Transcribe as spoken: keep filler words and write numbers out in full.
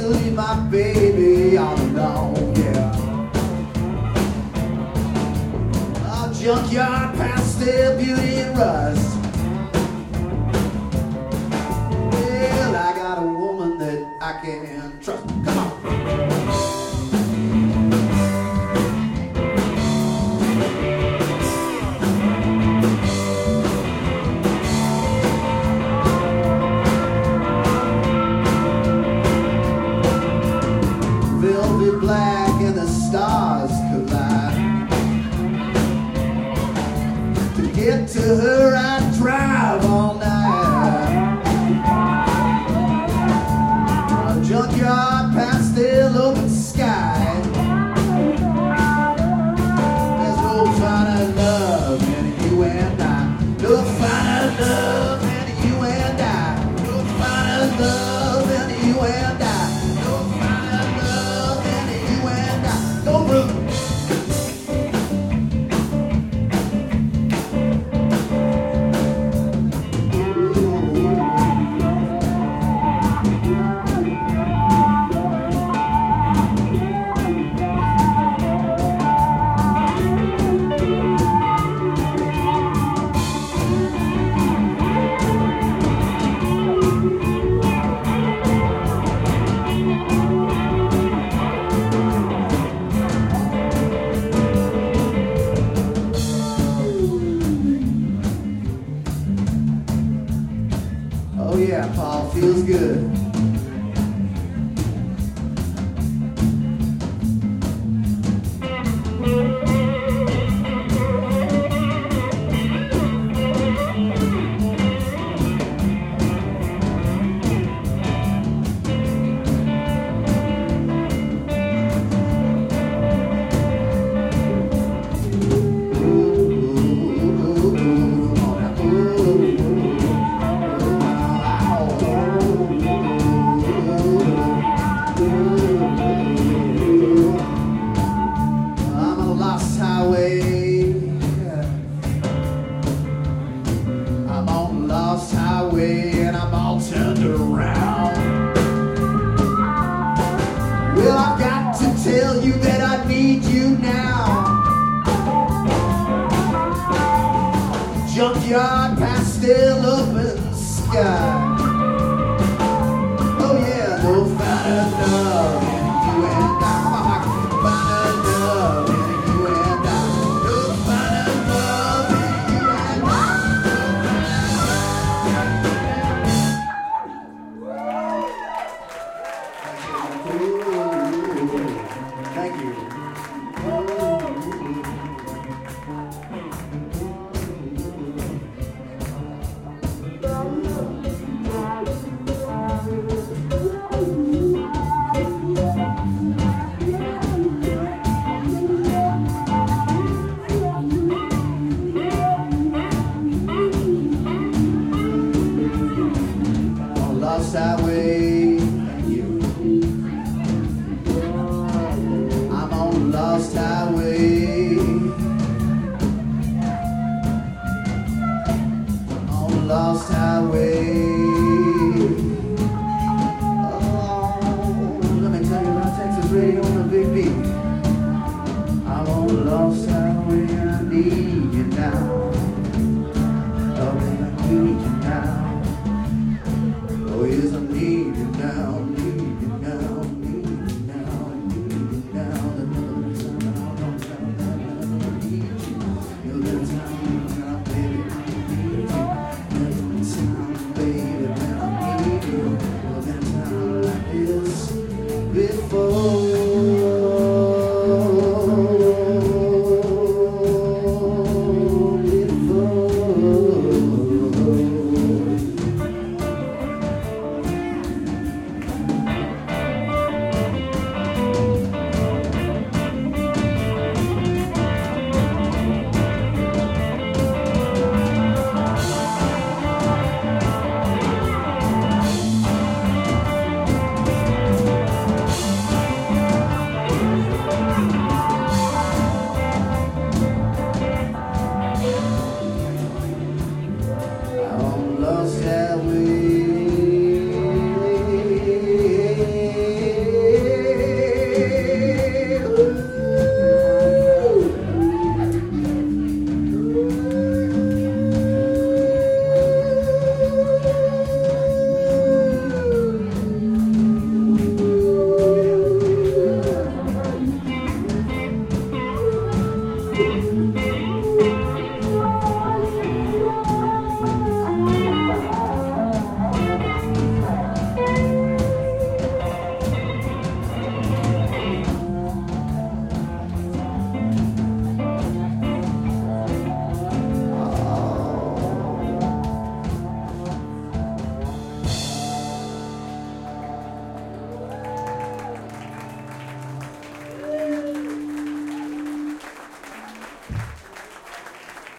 to leave my baby all alone, yeah. A junkyard past their beauty and rust. Well, I got a woman that I can trust. Come on. Velvet black and the stars collide. To get to her I drive all night. A junkyard past the open sky. There's no finer love than you and I. No finer love than you and I. No finer love than you and I. No finer love than you and I. Go blue. Oh yeah, Paul, feels good. I'm on a lost highway and I'm all turned around. Well, I've got to tell you that I need you now. Junkyard pastel open sky. Oh yeah, no finer love than you and I. Finer love than you and I. No finer love than you and I. Thank you. Lost highway, thank you. I'm on a lost highway. On a lost highway. Oh, let me tell you about Texas Radio on the Big beat. I'm on a lost highway and I need you now. Oh, baby, I need you now. Oh, yes, I need you now.